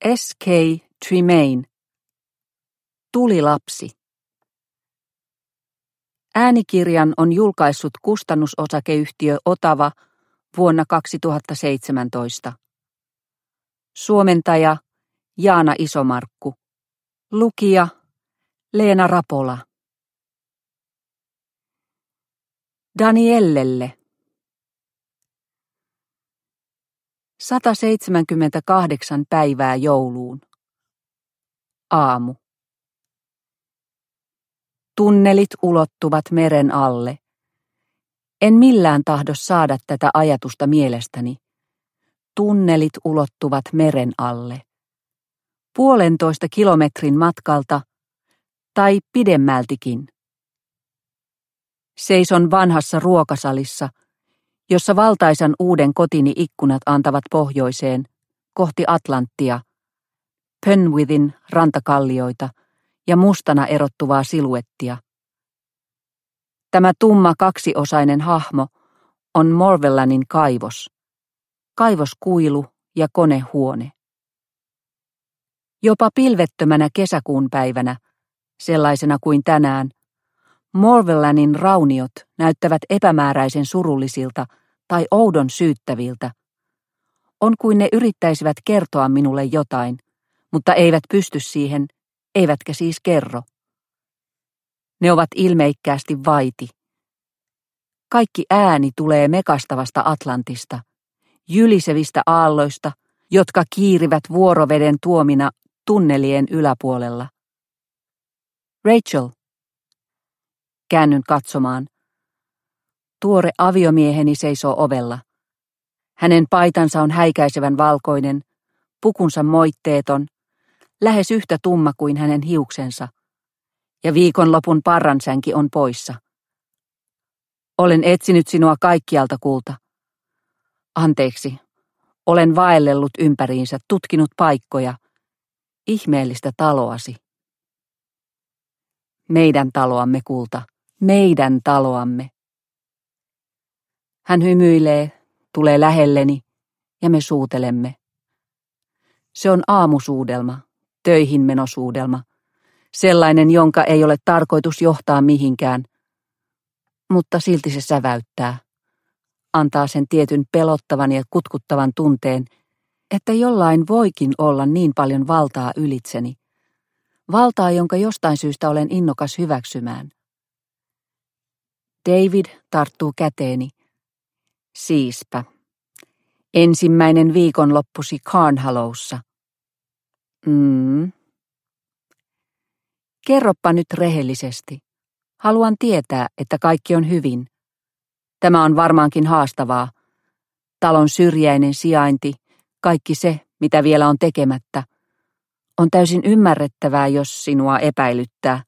S.K. Tremaine. Tulilapsi. Äänikirjan on julkaissut kustannusosakeyhtiö Otava vuonna 2017. Suomentaja Jaana Isomarkku. Lukija Leena Rapola. Daniellelle. 178 päivää jouluun. Aamu. Tunnelit ulottuvat meren alle. En millään tahdo saada tätä ajatusta mielestäni. Tunnelit ulottuvat meren alle. 1,5 kilometrin matkalta tai pidemmältikin. Seison vanhassa ruokasalissa, jossa valtaisan uuden kotini ikkunat antavat pohjoiseen, kohti Atlanttia, Penwithin rantakallioita ja mustana erottuvaa siluettia. Tämä tumma kaksiosainen hahmo on Morvellanin kaivos, kaivoskuilu ja konehuone. Jopa pilvettömänä kesäkuun päivänä, sellaisena kuin tänään, Morvellanin rauniot näyttävät epämääräisen surullisilta tai oudon syyttäviltä. On kuin ne yrittäisivät kertoa minulle jotain, mutta eivät pysty siihen, eivätkä siis kerro. Ne ovat ilmeikkäästi vaiti. Kaikki ääni tulee mekastavasta Atlantista, jylisevistä aalloista, jotka kiirivät vuoroveden tuomina tunnelien yläpuolella. Rachel. Käännyn katsomaan. Tuore aviomieheni seisoo ovella. Hänen paitansa on häikäisevän valkoinen, pukunsa moitteeton, lähes yhtä tumma kuin hänen hiuksensa, ja viikonlopun parransänki on poissa. Olen etsinyt sinua kaikkialta, kulta. Anteeksi, olen vaellellut ympäriinsä, tutkinut paikkoja, ihmeellistä taloasi. Meidän taloamme, kulta, meidän taloamme. Hän hymyilee, tulee lähelleni ja me suutelemme. Se on aamusuudelma, töihin menosuudelma, sellainen, jonka ei ole tarkoitus johtaa mihinkään, mutta silti se säväyttää, antaa sen tietyn pelottavan ja kutkuttavan tunteen, että jollain voikin olla niin paljon valtaa ylitseni, valtaa, jonka jostain syystä olen innokas hyväksymään. David tarttuu käteeni. Siispä. Ensimmäinen viikonloppusi Carnhallowssa. Kerroppa nyt rehellisesti. Haluan tietää, että kaikki on hyvin. Tämä on varmaankin haastavaa. Talon syrjäinen sijainti, kaikki se, mitä vielä on tekemättä. On täysin ymmärrettävää, jos sinua epäilyttää.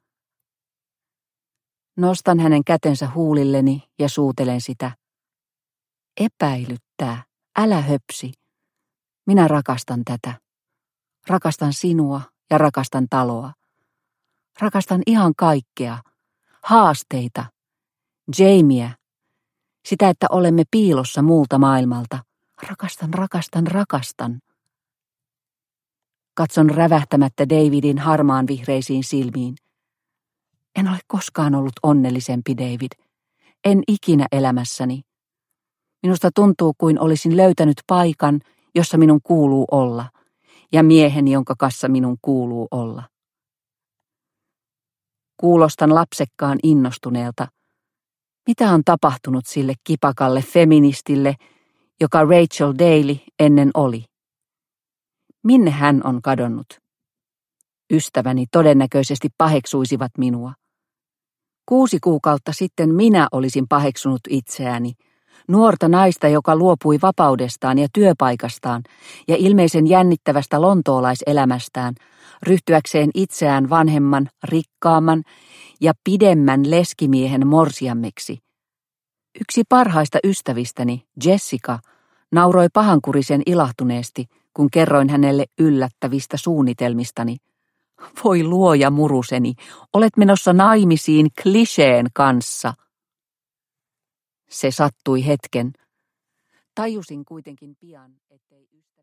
Nostan hänen kätensä huulilleni ja suutelen sitä. Epäilyttää, älä höpsi. Minä rakastan tätä. Rakastan sinua ja rakastan taloa. Rakastan ihan kaikkea. Haasteita. Jamieä. Sitä, että olemme piilossa muulta maailmalta. Rakastan, rakastan, rakastan. Katson rävähtämättä Davidin harmaan vihreisiin silmiin. En ole koskaan ollut onnellisempi, David. En ikinä elämässäni. Minusta tuntuu, kuin olisin löytänyt paikan, jossa minun kuuluu olla, ja miehen, jonka kanssa minun kuuluu olla. Kuulostan lapsekkaan innostuneelta. Mitä on tapahtunut sille kipakalle feministille, joka Rachel Daly ennen oli? Minne hän on kadonnut? Ystäväni todennäköisesti paheksuisivat minua. 6 kuukautta sitten minä olisin paheksunut itseäni, nuorta naista, joka luopui vapaudestaan ja työpaikastaan ja ilmeisen jännittävästä lontoolaiselämästään, ryhtyäkseen itseään vanhemman, rikkaamman ja pidemmän leskimiehen morsiammiksi. Yksi parhaista ystävistäni, Jessica, nauroi pahankurisen ilahtuneesti, kun kerroin hänelle yllättävistä suunnitelmistani. Voi luoja muruseni, olet menossa naimisiin kliseen kanssa. Se sattui hetken. Tajusin kuitenkin pian, ettei